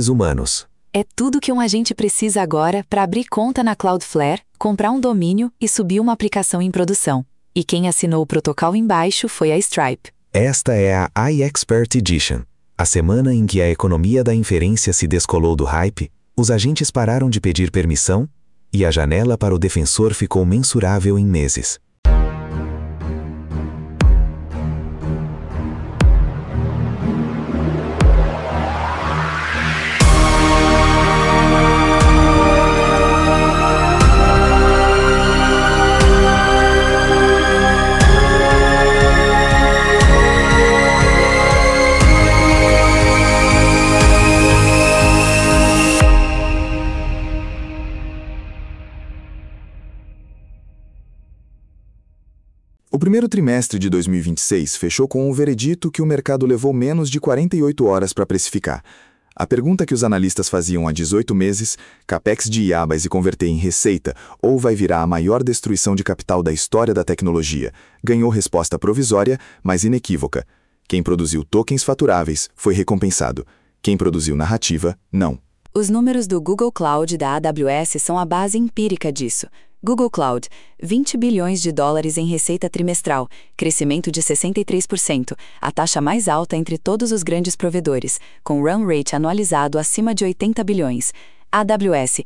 seres humanos. É tudo que um agente precisa agora para abrir conta na Cloudflare, comprar um domínio e subir uma aplicação em produção. E quem assinou o protocolo embaixo foi a Stripe. Esta é a iExpert Edition. A semana em que a economia da inferência se descolou do hype, os agentes pararam de pedir permissão, e a janela para o defensor ficou mensurável em meses. O primeiro trimestre de 2026 fechou com um veredito que o mercado levou menos de 48 horas para precificar. A pergunta que os analistas faziam há 18 meses, capex de IA vai se converter em receita ou vai virar a maior destruição de capital da história da tecnologia, ganhou resposta provisória, mas inequívoca. Quem produziu tokens faturáveis foi recompensado. Quem produziu narrativa, não. Os números do Google Cloud e da AWS são a base empírica disso. Google Cloud, 20 bilhões de dólares em receita trimestral, crescimento de 63%, a taxa mais alta entre todos os grandes provedores, com run rate anualizado acima de 80 bilhões. AWS,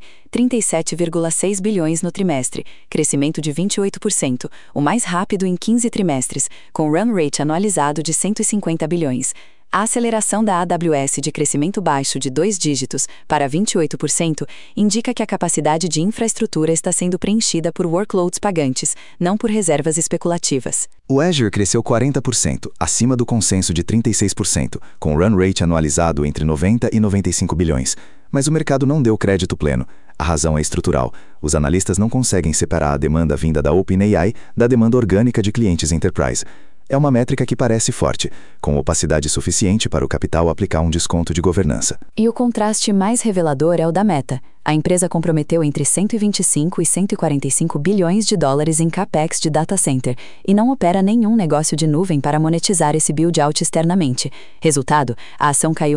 37,6 bilhões no trimestre, crescimento de 28%, o mais rápido em 15 trimestres, com run rate anualizado de 150 bilhões. A aceleração da AWS de crescimento baixo de 2 dígitos para 28% indica que a capacidade de infraestrutura está sendo preenchida por workloads pagantes, não por reservas especulativas. O Azure cresceu 40%, acima do consenso de 36%, com run rate anualizado entre 90 e 95 bilhões. Mas o mercado não deu crédito pleno. A razão é estrutural. Os analistas não conseguem separar a demanda vinda da OpenAI da demanda orgânica de clientes enterprise. É uma métrica que parece forte, com opacidade suficiente para o capital aplicar um desconto de governança. E o contraste mais revelador é o da Meta. A empresa comprometeu entre 125 e 145 bilhões de dólares em capex de data center e não opera nenhum negócio de nuvem para monetizar esse build-out externamente. Resultado, a ação caiu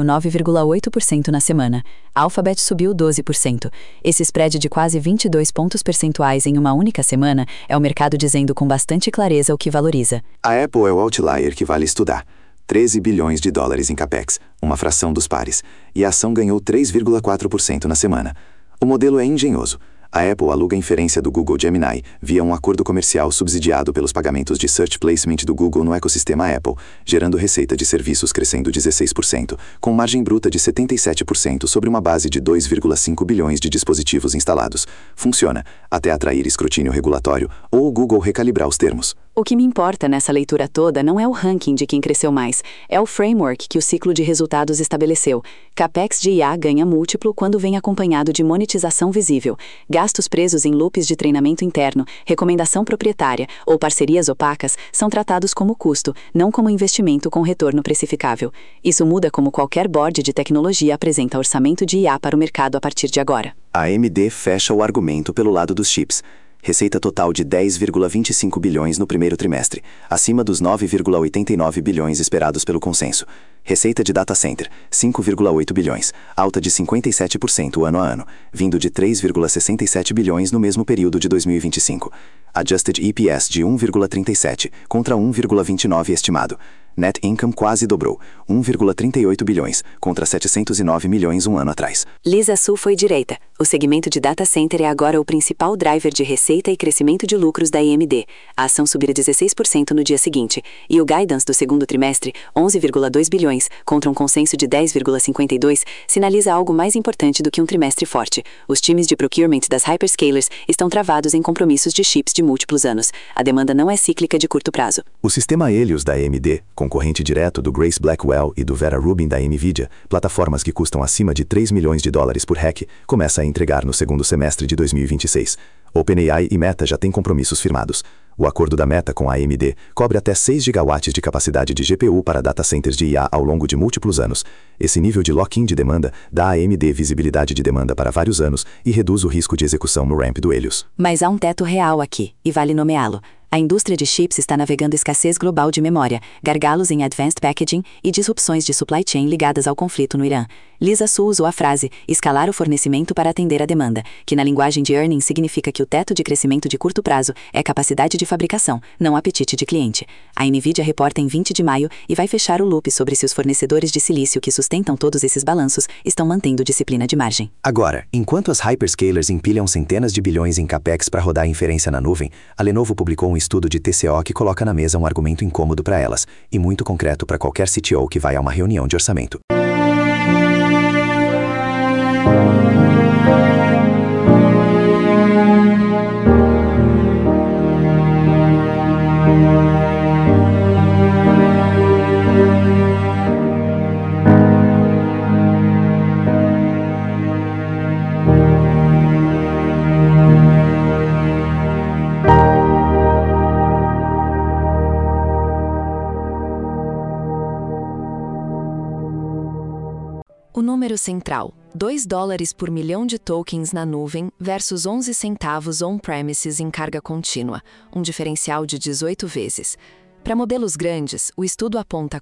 9,8% na semana. A Alphabet subiu 12%. Esse spread de quase 22 pontos percentuais em uma única semana é o mercado dizendo com bastante clareza o que valoriza. A Apple é o outlier que vale estudar. 13 bilhões de dólares em capex, uma fração dos pares, e a ação ganhou 3,4% na semana. O modelo é engenhoso. A Apple aluga a inferência do Google Gemini via um acordo comercial subsidiado pelos pagamentos de search placement do Google no ecossistema Apple, gerando receita de serviços crescendo 16%, com margem bruta de 77% sobre uma base de 2,5 bilhões de dispositivos instalados. Funciona, até atrair escrutínio regulatório ou o Google recalibrar os termos. O que me importa nessa leitura toda não é o ranking de quem cresceu mais, é o framework que o ciclo de resultados estabeleceu. Capex de IA ganha múltiplo quando vem acompanhado de monetização visível. Gastos presos em loops de treinamento interno, recomendação proprietária ou parcerias opacas são tratados como custo, não como investimento com retorno precificável. Isso muda como qualquer board de tecnologia apresenta orçamento de IA para o mercado a partir de agora. A AMD fecha o argumento pelo lado dos chips. Receita total de 10,25 bilhões no primeiro trimestre, acima dos 9,89 bilhões esperados pelo consenso. Receita de data center, 5,8 bilhões, alta de 57% ano a ano, vindo de 3,67 bilhões no mesmo período de 2025. Adjusted EPS de 1,37 contra 1,29 estimado. Net income quase dobrou, 1,38 bilhões, contra 709 milhões um ano atrás. Lisa Su foi direita. O segmento de data center é agora o principal driver de receita e crescimento de lucros da AMD. A ação subira 16% no dia seguinte, e o guidance do segundo trimestre, 11,2 bilhões, contra um consenso de 10,52, sinaliza algo mais importante do que um trimestre forte. Os times de procurement das hyperscalers estão travados em compromissos de chips de múltiplos anos. A demanda não é cíclica de curto prazo. O sistema Helios da AMD, concorrente direto do Grace Blackwell e do Vera Rubin da NVIDIA, plataformas que custam acima de 3 milhões de dólares por rack, começa a entregar no segundo semestre de 2026. OpenAI e Meta já têm compromissos firmados. O acordo da Meta com a AMD cobre até 6 gigawatts de capacidade de GPU para data centers de IA ao longo de múltiplos anos. Esse nível de lock-in de demanda dá à AMD visibilidade de demanda para vários anos e reduz o risco de execução no ramp do Helios. Mas há um teto real aqui, e vale nomeá-lo. A indústria de chips está navegando escassez global de memória, gargalos em advanced packaging e disrupções de supply chain ligadas ao conflito no Irã. Lisa Su usou a frase escalar o fornecimento para atender a demanda, que na linguagem de earnings significa que o teto de crescimento de curto prazo é capacidade de fabricação, não apetite de cliente. A Nvidia reporta em 20 de maio e vai fechar o loop sobre se os fornecedores de silício que sustentam todos esses balanços estão mantendo disciplina de margem. Agora, enquanto as hyperscalers empilham centenas de bilhões em capex para rodar a inferência na nuvem, a Lenovo publicou um estudo de TCO que coloca na mesa um argumento incômodo para elas, e muito concreto para qualquer CTO que vai a uma reunião de orçamento. O número central, $2 por milhão de tokens na nuvem versus 11 centavos on-premises em carga contínua, um diferencial de 18 vezes. Para modelos grandes, o estudo aponta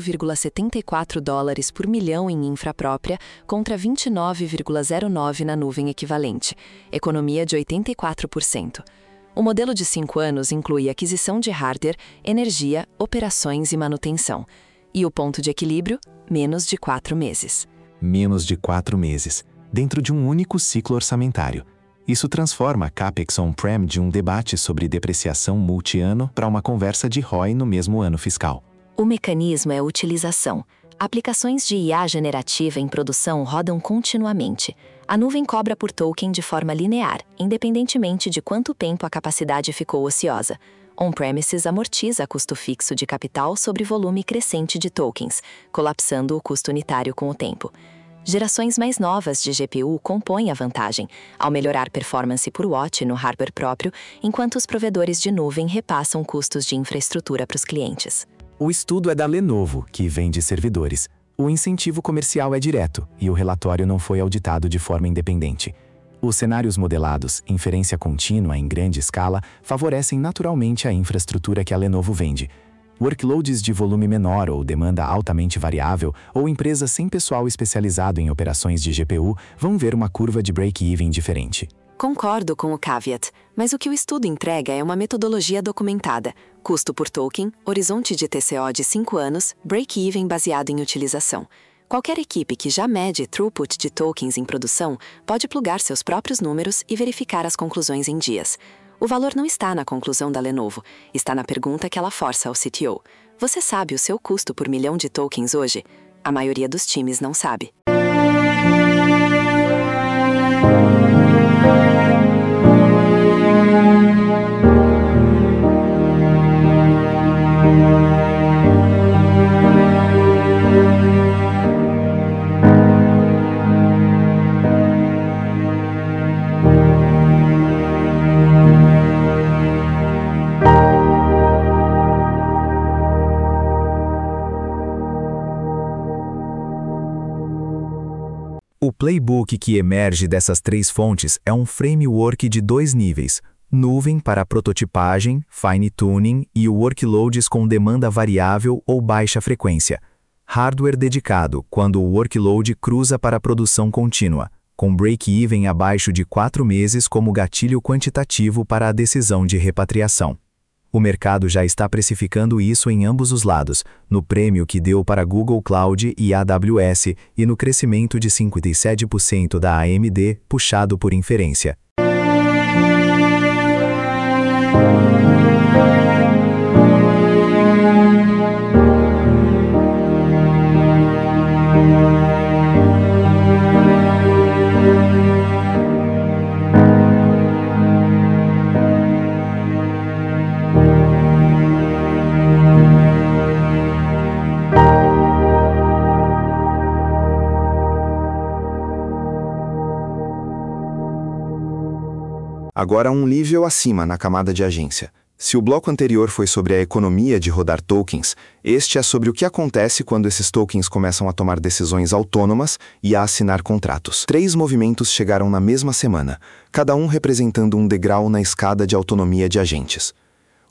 $4,74 por milhão em infra própria contra 29,09 na nuvem equivalente, economia de 84%. O modelo de 5 anos inclui aquisição de hardware, energia, operações e manutenção. E o ponto de equilíbrio, menos de 4 meses. Menos de 4 meses, dentro de um único ciclo orçamentário. Isso transforma a CAPEX on-prem de um debate sobre depreciação multi-ano para uma conversa de ROI no mesmo ano fiscal. O mecanismo é utilização. Aplicações de IA generativa em produção rodam continuamente. A nuvem cobra por token de forma linear, independentemente de quanto tempo a capacidade ficou ociosa. On-premises amortiza custo fixo de capital sobre volume crescente de tokens, colapsando o custo unitário com o tempo. Gerações mais novas de GPU compõem a vantagem, ao melhorar performance por watt no hardware próprio, enquanto os provedores de nuvem repassam custos de infraestrutura para os clientes. O estudo é da Lenovo, que vende servidores. O incentivo comercial é direto, e o relatório não foi auditado de forma independente. Os cenários modelados, inferência contínua em grande escala, favorecem naturalmente a infraestrutura que a Lenovo vende. Workloads de volume menor ou demanda altamente variável, ou empresas sem pessoal especializado em operações de GPU, vão ver uma curva de break-even diferente. Concordo com o caveat, mas o que o estudo entrega é uma metodologia documentada, custo por token, horizonte de TCO de 5 anos, break-even baseado em utilização. Qualquer equipe que já mede throughput de tokens em produção pode plugar seus próprios números e verificar as conclusões em dias. O valor não está na conclusão da Lenovo, está na pergunta que ela força ao CTO. Você sabe o seu custo por milhão de tokens hoje? A maioria dos times não sabe. O playbook que emerge dessas 3 fontes é um framework de 2 níveis: nuvem para prototipagem, fine-tuning e workloads com demanda variável ou baixa frequência. Hardware dedicado, quando o workload cruza para produção contínua, com break-even abaixo de 4 meses como gatilho quantitativo para a decisão de repatriação. O mercado já está precificando isso em ambos os lados, no prêmio que deu para Google Cloud e AWS e no crescimento de 57% da AMD, puxado por inferência. Agora um nível acima na camada de agência. Se o bloco anterior foi sobre a economia de rodar tokens, este é sobre o que acontece quando esses tokens começam a tomar decisões autônomas e a assinar contratos. 3 movimentos chegaram na mesma semana, cada um representando um degrau na escada de autonomia de agentes.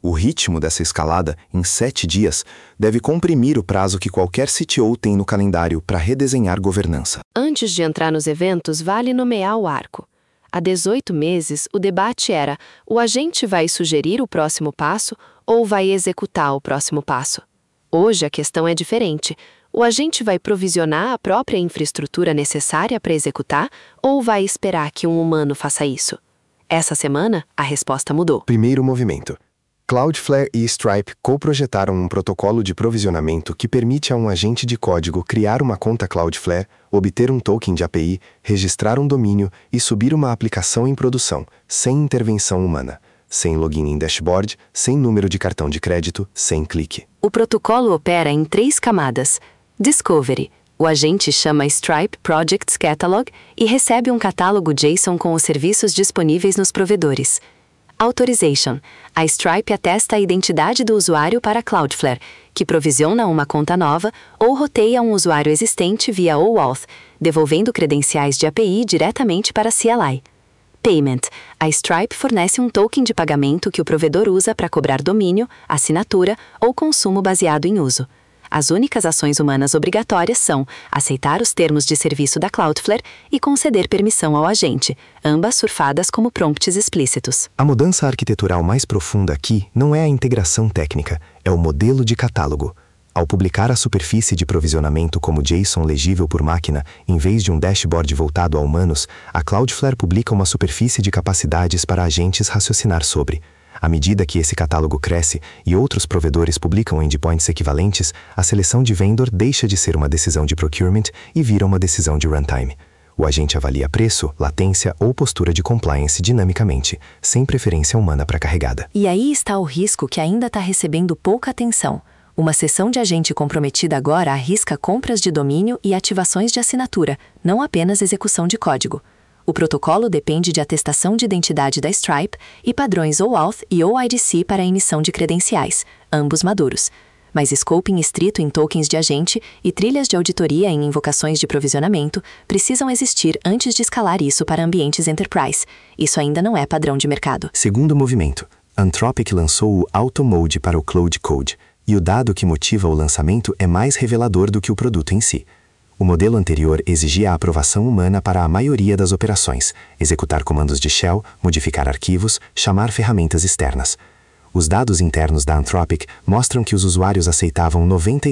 O ritmo dessa escalada, em 7 dias, deve comprimir o prazo que qualquer CTO tem no calendário para redesenhar governança. Antes de entrar nos eventos, vale nomear o arco. Há 18 meses, o debate era: o agente vai sugerir o próximo passo ou vai executar o próximo passo? Hoje a questão é diferente. O agente vai provisionar a própria infraestrutura necessária para executar ou vai esperar que um humano faça isso? Essa semana, a resposta mudou. Primeiro movimento. Cloudflare e Stripe coprojetaram um protocolo de provisionamento que permite a um agente de código criar uma conta Cloudflare, obter um token de API, registrar um domínio e subir uma aplicação em produção, sem intervenção humana, sem login em dashboard, sem número de cartão de crédito, sem clique. O protocolo opera em 3 camadas. Discovery. O agente chama Stripe Projects Catalog e recebe um catálogo JSON com os serviços disponíveis nos provedores. Authorization. A Stripe atesta a identidade do usuário para Cloudflare, que provisiona uma conta nova ou roteia um usuário existente via OAuth, devolvendo credenciais de API diretamente para CLI. Payment. A Stripe fornece um token de pagamento que o provedor usa para cobrar domínio, assinatura ou consumo baseado em uso. As únicas ações humanas obrigatórias são aceitar os termos de serviço da Cloudflare e conceder permissão ao agente, ambas surfadas como prompts explícitos. A mudança arquitetural mais profunda aqui não é a integração técnica, é o modelo de catálogo. Ao publicar a superfície de provisionamento como JSON legível por máquina, em vez de um dashboard voltado a humanos, a Cloudflare publica uma superfície de capacidades para agentes raciocinar sobre. À medida que esse catálogo cresce e outros provedores publicam endpoints equivalentes, a seleção de vendor deixa de ser uma decisão de procurement e vira uma decisão de runtime. O agente avalia preço, latência ou postura de compliance dinamicamente, sem preferência humana para carregada. E aí está o risco que ainda está recebendo pouca atenção. Uma seção de agente comprometida agora arrisca compras de domínio e ativações de assinatura, não apenas execução de código. O protocolo depende de atestação de identidade da Stripe e padrões OAuth e OIDC para a emissão de credenciais, ambos maduros. Mas scoping estrito em tokens de agente e trilhas de auditoria em invocações de provisionamento precisam existir antes de escalar isso para ambientes enterprise. Isso ainda não é padrão de mercado. Segundo movimento, Anthropic lançou o Auto Mode para o Cloud Code, e o dado que motiva o lançamento é mais revelador do que o produto em si. O modelo anterior exigia a aprovação humana para a maioria das operações, executar comandos de shell, modificar arquivos, chamar ferramentas externas. Os dados internos da Anthropic mostram que os usuários aceitavam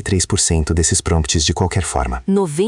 93% desses prompts de qualquer forma.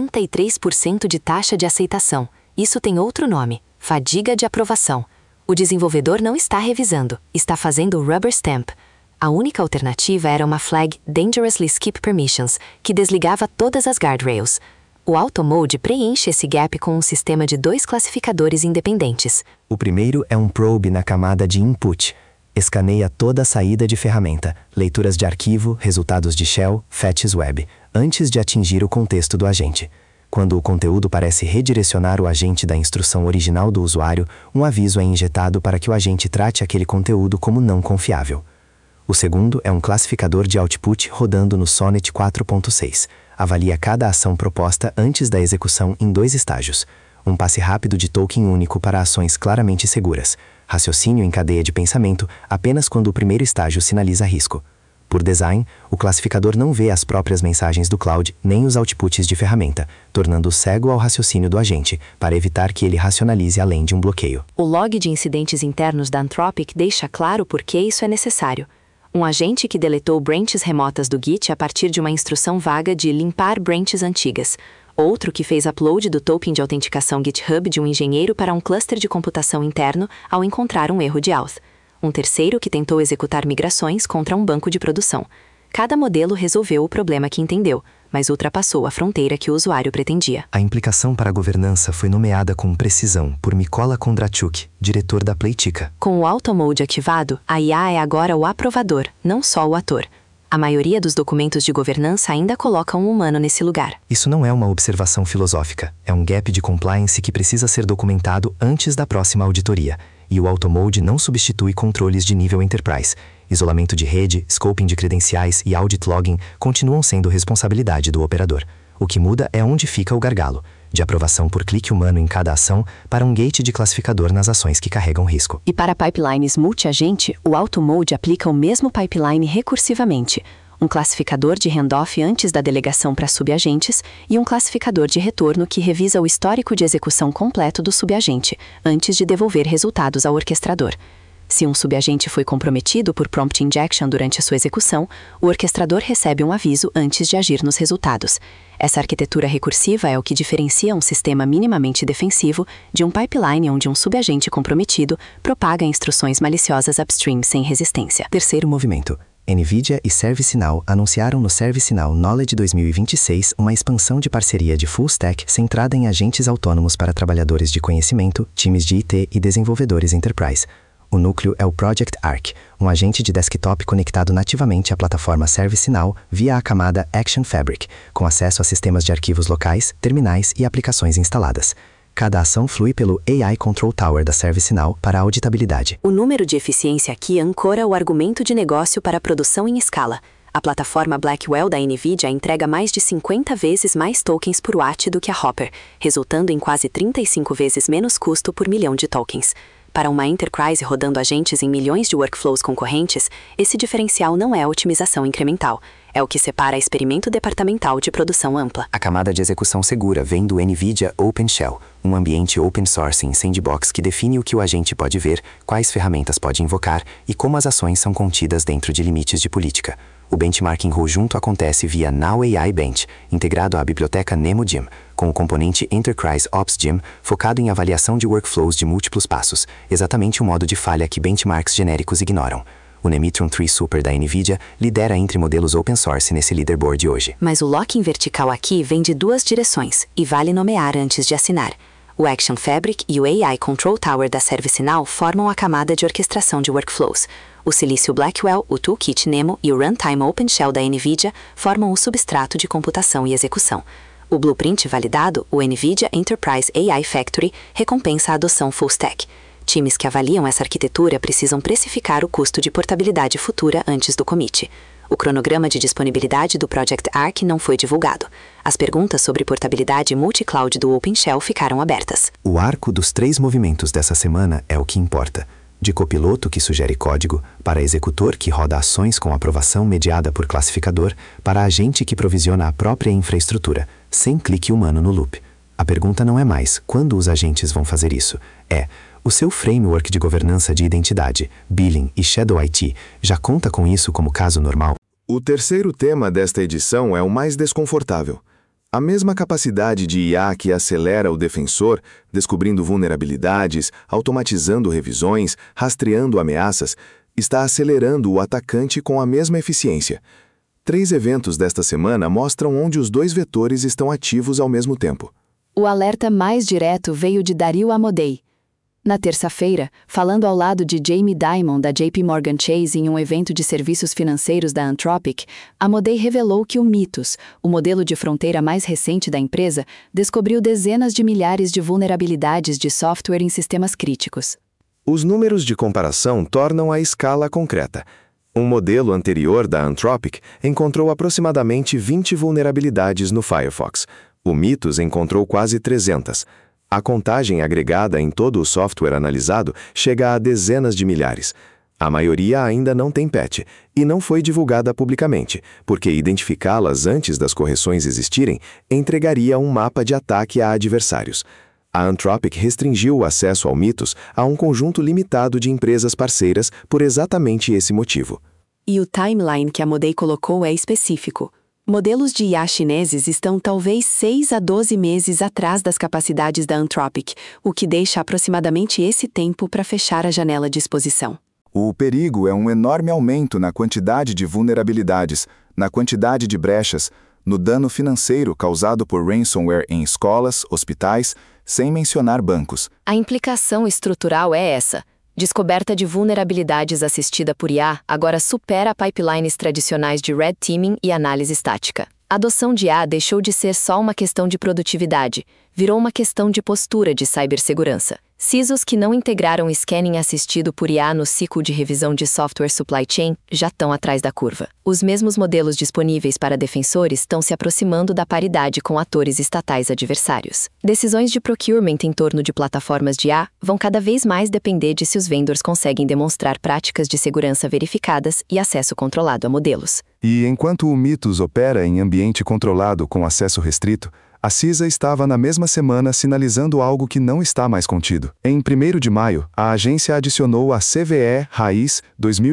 93% de taxa de aceitação. Isso tem outro nome: fadiga de aprovação. O desenvolvedor não está revisando, está fazendo o rubber stamp. A única alternativa era uma flag Dangerously Skip Permissions, que desligava todas as guardrails. O Auto Mode preenche esse gap com um sistema de 2 classificadores independentes. O primeiro é um probe na camada de input. Escaneia toda a saída de ferramenta, leituras de arquivo, resultados de shell, fetches web, antes de atingir o contexto do agente. Quando o conteúdo parece redirecionar o agente da instrução original do usuário, um aviso é injetado para que o agente trate aquele conteúdo como não confiável. O segundo é um classificador de output rodando no Sonnet 4.6. Avalia cada ação proposta antes da execução em 2 estágios. Um passe rápido de token único para ações claramente seguras. Raciocínio em cadeia de pensamento apenas quando o primeiro estágio sinaliza risco. Por design, o classificador não vê as próprias mensagens do cloud nem os outputs de ferramenta, tornando-o cego ao raciocínio do agente, para evitar que ele racionalize além de um bloqueio. O log de incidentes internos da Anthropic deixa claro por que isso é necessário. Um agente que deletou branches remotas do Git a partir de uma instrução vaga de limpar branches antigas. Outro que fez upload do token de autenticação GitHub de um engenheiro para um cluster de computação interno ao encontrar um erro de auth. Um terceiro que tentou executar migrações contra um banco de produção. Cada modelo resolveu o problema que entendeu, mas ultrapassou a fronteira que o usuário pretendia. A implicação para a governança foi nomeada com precisão por Mykola Kondratyuk, diretor da Playtika. Com o Auto Mode ativado, a IA é agora o aprovador, não só o ator. A maioria dos documentos de governança ainda coloca um humano nesse lugar. Isso não é uma observação filosófica, é um gap de compliance que precisa ser documentado antes da próxima auditoria. E o Auto Mode não substitui controles de nível enterprise. Isolamento de rede, scoping de credenciais e audit logging continuam sendo responsabilidade do operador. O que muda é onde fica o gargalo. de aprovação por clique humano em cada ação, para um gate de classificador nas ações que carregam risco. E para pipelines multi-agente, o Auto Mode aplica o mesmo pipeline recursivamente, um classificador de handoff antes da delegação para subagentes e um classificador de retorno que revisa o histórico de execução completo do subagente, antes de devolver resultados ao orquestrador. Se um subagente foi comprometido por prompt injection durante a sua execução, o orquestrador recebe um aviso antes de agir nos resultados. Essa arquitetura recursiva é o que diferencia um sistema minimamente defensivo de um pipeline onde um subagente comprometido propaga instruções maliciosas upstream sem resistência. Terceiro movimento. NVIDIA e ServiceNow anunciaram no ServiceNow Knowledge 2026 uma expansão de parceria de full stack centrada em agentes autônomos para trabalhadores de conhecimento, times de IT e desenvolvedores enterprise. O núcleo é o Project Arc, um agente de desktop conectado nativamente à plataforma ServiceNow via a camada Action Fabric, com acesso a sistemas de arquivos locais, terminais e aplicações instaladas. Cada ação flui pelo AI Control Tower da ServiceNow para a auditabilidade. O número de eficiência aqui ancora o argumento de negócio para a produção em escala. A plataforma Blackwell da NVIDIA entrega mais de 50 vezes mais tokens por watt do que a Hopper, resultando em quase 35 vezes menos custo por milhão de tokens. Para uma enterprise rodando agentes em milhões de workflows concorrentes, esse diferencial não é otimização incremental. É o que separa experimento departamental de produção ampla. A camada de execução segura vem do NVIDIA OpenShell, um ambiente open source em sandbox que define o que o agente pode ver, quais ferramentas pode invocar e como as ações são contidas dentro de limites de política. O benchmarking conjunto acontece via Now AI Bench, integrado à biblioteca NemoGym, com o componente Enterprise Ops Gym focado em avaliação de workflows de múltiplos passos, exatamente o modo de falha que benchmarks genéricos ignoram. O Nemitron 3 Super da NVIDIA lidera entre modelos open source nesse leaderboard hoje. Mas o lock-in vertical aqui vem de duas direções, e vale nomear antes de assinar. O Action Fabric e o AI Control Tower da ServiceNow formam a camada de orquestração de workflows. O Silício Blackwell, o Toolkit Nemo e o Runtime OpenShell da NVIDIA formam o substrato de computação e execução. O blueprint validado, o NVIDIA Enterprise AI Factory, recompensa a adoção full stack. Times que avaliam essa arquitetura precisam precificar o custo de portabilidade futura antes do commit. O cronograma de disponibilidade do Project Arc não foi divulgado. As perguntas sobre portabilidade multi-cloud do OpenShell ficaram abertas. O arco dos 3 movimentos dessa semana é o que importa. De copiloto que sugere código, para executor que roda ações com aprovação mediada por classificador, para agente que provisiona a própria infraestrutura, sem clique humano no loop. A pergunta não é mais quando os agentes vão fazer isso, é: o seu framework de governança de identidade, billing e Shadow IT já conta com isso como caso normal? O terceiro tema desta edição é o mais desconfortável. A mesma capacidade de IA que acelera o defensor, descobrindo vulnerabilidades, automatizando revisões, rastreando ameaças, está acelerando o atacante com a mesma eficiência. 3 eventos desta semana mostram onde os 2 vetores estão ativos ao mesmo tempo. O alerta mais direto veio de Dario Amodei. Na terça-feira, falando ao lado de Jamie Dimon da JP Morgan Chase em um evento de serviços financeiros da Anthropic, Amodei revelou que o Mythos, o modelo de fronteira mais recente da empresa, descobriu dezenas de milhares de vulnerabilidades de software em sistemas críticos. Os números de comparação tornam a escala concreta. Um modelo anterior da Anthropic encontrou aproximadamente 20 vulnerabilidades no Firefox. O Mythos encontrou quase 300. A contagem agregada em todo o software analisado chega a dezenas de milhares. A maioria ainda não tem patch e não foi divulgada publicamente, porque identificá-las antes das correções existirem entregaria um mapa de ataque a adversários. A Anthropic restringiu o acesso ao Mythos a um conjunto limitado de empresas parceiras por exatamente esse motivo. E o timeline que Amodei colocou é específico. Modelos de IA chineses estão talvez 6 a 12 meses atrás das capacidades da Anthropic, o que deixa aproximadamente esse tempo para fechar a janela de exposição. O perigo é um enorme aumento na quantidade de vulnerabilidades, na quantidade de brechas, no dano financeiro causado por ransomware em escolas, hospitais, sem mencionar bancos. A implicação estrutural é essa. Descoberta de vulnerabilidades assistida por IA agora supera pipelines tradicionais de red teaming e análise estática. A adoção de IA deixou de ser só uma questão de produtividade. virou uma questão de postura de cibersegurança. CISOs que não integraram scanning assistido por IA no ciclo de revisão de software supply chain já estão atrás da curva. Os mesmos modelos disponíveis para defensores estão se aproximando da paridade com atores estatais adversários. Decisões de procurement em torno de plataformas de IA vão cada vez mais depender de se os vendors conseguem demonstrar práticas de segurança verificadas e acesso controlado a modelos. E enquanto o Mythos opera em ambiente controlado com acesso restrito, a CISA estava na mesma semana sinalizando algo que não está mais contido. Em 1º de maio, a agência adicionou a CVE Raiz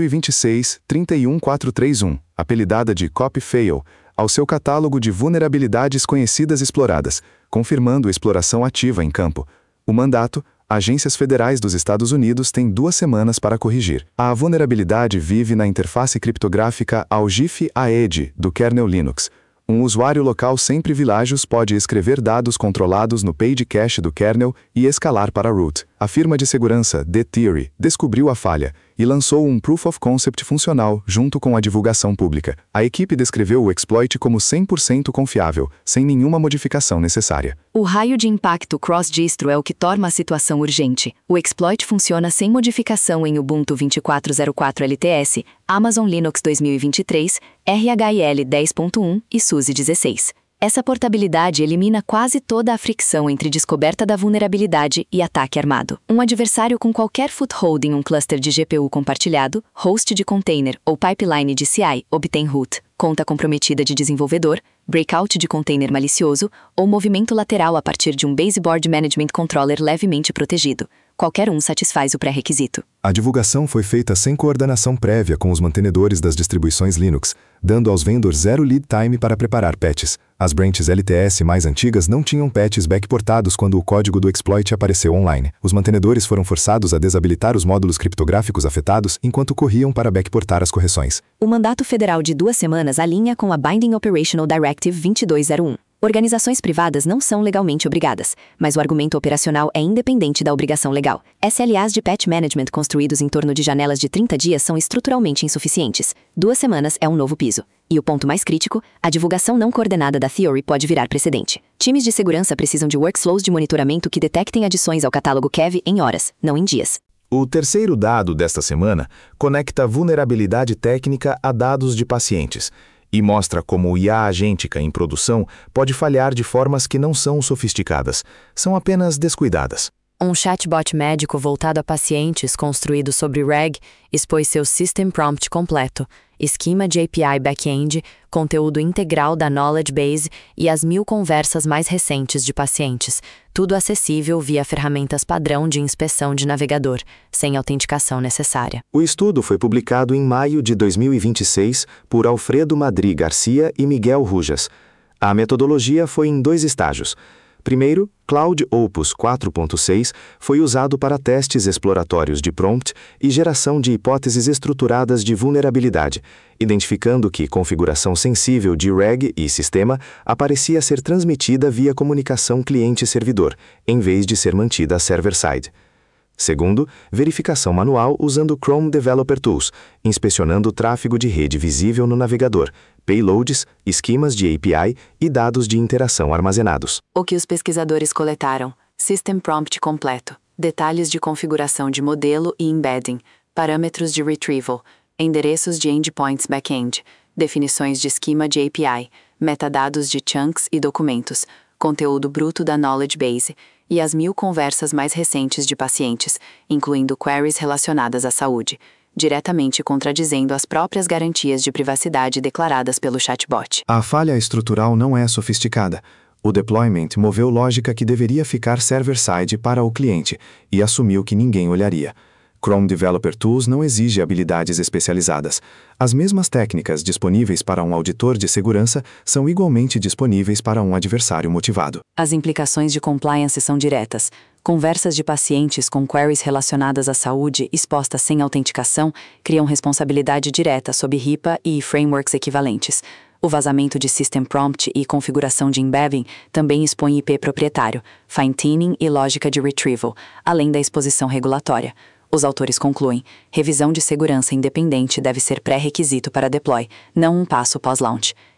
2026-31431, apelidada de Copy Fail, ao seu catálogo de vulnerabilidades conhecidas exploradas, confirmando exploração ativa em campo. O mandato: agências federais dos Estados Unidos têm 2 semanas para corrigir. A vulnerabilidade vive na interface criptográfica ALGIF-AED do kernel Linux. Um usuário local sem privilégios pode escrever dados controlados no page cache do kernel e escalar para root. A firma de segurança The-Theory descobriu a falha e lançou um Proof of Concept funcional junto com a divulgação pública. A equipe descreveu o exploit como 100% confiável, sem nenhuma modificação necessária. O raio de impacto cross-distro é o que torna a situação urgente. O exploit funciona sem modificação em Ubuntu 24.04 LTS, Amazon Linux 2023, RHEL 10.1 e SUSE 16. Essa portabilidade elimina quase toda a fricção entre descoberta da vulnerabilidade e ataque armado. Um adversário com qualquer foothold em um cluster de GPU compartilhado, host de container ou pipeline de CI obtém root, conta comprometida de desenvolvedor, breakout de container malicioso ou movimento lateral a partir de um Baseboard Management Controller levemente protegido. Qualquer um satisfaz o pré-requisito. A divulgação foi feita sem coordenação prévia com os mantenedores das distribuições Linux, dando aos vendors 0 lead time para preparar patches. As branches LTS mais antigas não tinham patches backportados quando o código do exploit apareceu online. Os mantenedores foram forçados a desabilitar os módulos criptográficos afetados enquanto corriam para backportar as correções. O mandato federal de 2 semanas alinha com a Binding Operational Directive 2201. Organizações privadas não são legalmente obrigadas, mas o argumento operacional é independente da obrigação legal. SLAs de patch management construídos em torno de janelas de 30 dias são estruturalmente insuficientes. 2 semanas é um novo piso. E o ponto mais crítico, a divulgação não coordenada da Theory pode virar precedente. Times de segurança precisam de workflows de monitoramento que detectem adições ao catálogo KEV em horas, não em dias. O terceiro dado desta semana conecta vulnerabilidade técnica a dados de pacientes e mostra como IA agêntica em produção pode falhar de formas que não são sofisticadas, são apenas descuidadas. Um chatbot médico voltado a pacientes construído sobre RAG expôs seu System Prompt completo, esquema de API back-end, conteúdo integral da Knowledge Base e as 1000 conversas mais recentes de pacientes, tudo acessível via ferramentas padrão de inspeção de navegador, sem autenticação necessária. O estudo foi publicado em maio de 2026 por Alfredo Madri Garcia e Miguel Rujas. A metodologia foi em 2 estágios. Primeiro, Cloud Opus 4.6 foi usado para testes exploratórios de prompt e geração de hipóteses estruturadas de vulnerabilidade, identificando que configuração sensível de RAG e sistema aparecia ser transmitida via comunicação cliente-servidor, em vez de ser mantida server-side. Segundo, verificação manual usando Chrome Developer Tools, inspecionando o tráfego de rede visível no navegador, payloads, esquemas de API e dados de interação armazenados. O que os pesquisadores coletaram: System Prompt completo, detalhes de configuração de modelo e embedding, parâmetros de retrieval, endereços de endpoints back-end, definições de esquema de API, metadados de chunks e documentos, conteúdo bruto da Knowledge Base, e as 1000 conversas mais recentes de pacientes, incluindo queries relacionadas à saúde, diretamente contradizendo as próprias garantias de privacidade declaradas pelo chatbot. A falha estrutural não é sofisticada. O deployment moveu lógica que deveria ficar server-side para o cliente e assumiu que ninguém olharia. Chrome Developer Tools não exige habilidades especializadas. As mesmas técnicas disponíveis para um auditor de segurança são igualmente disponíveis para um adversário motivado. As implicações de compliance são diretas. Conversas de pacientes com queries relacionadas à saúde expostas sem autenticação criam responsabilidade direta sob HIPAA e frameworks equivalentes. O vazamento de System Prompt e configuração de embedding também expõe IP proprietário, fine-tuning e lógica de retrieval, além da exposição regulatória. Os autores concluem: revisão de segurança independente deve ser pré-requisito para deploy, não um passo pós-launch.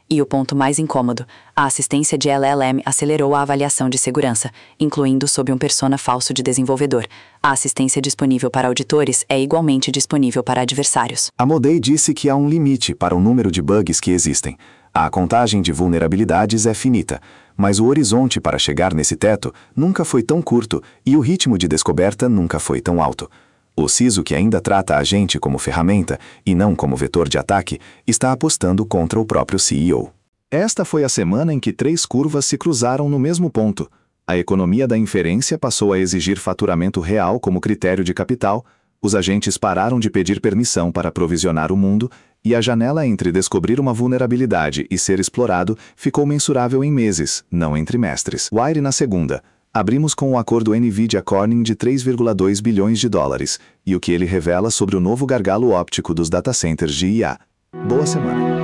E o ponto mais incômodo, a assistência de LLM acelerou a avaliação de segurança, incluindo sob um persona falso de desenvolvedor. A assistência disponível para auditores é igualmente disponível para adversários. A Modei disse que há um limite para o número de bugs que existem. A contagem de vulnerabilidades é finita, mas o horizonte para chegar nesse teto nunca foi tão curto e o ritmo de descoberta nunca foi tão alto. O CISO, que ainda trata a gente como ferramenta e não como vetor de ataque, está apostando contra o próprio CEO. Esta foi a semana em que 3 curvas se cruzaram no mesmo ponto. A economia da inferência passou a exigir faturamento real como critério de capital, os agentes pararam de pedir permissão para provisionar o mundo, e a janela entre descobrir uma vulnerabilidade e ser explorado ficou mensurável em meses, não em trimestres. Wire na segunda. Abrimos com o acordo NVIDIA-Corning de 3,2 bilhões de dólares, e o que ele revela sobre o novo gargalo óptico dos data centers de IA. Boa semana!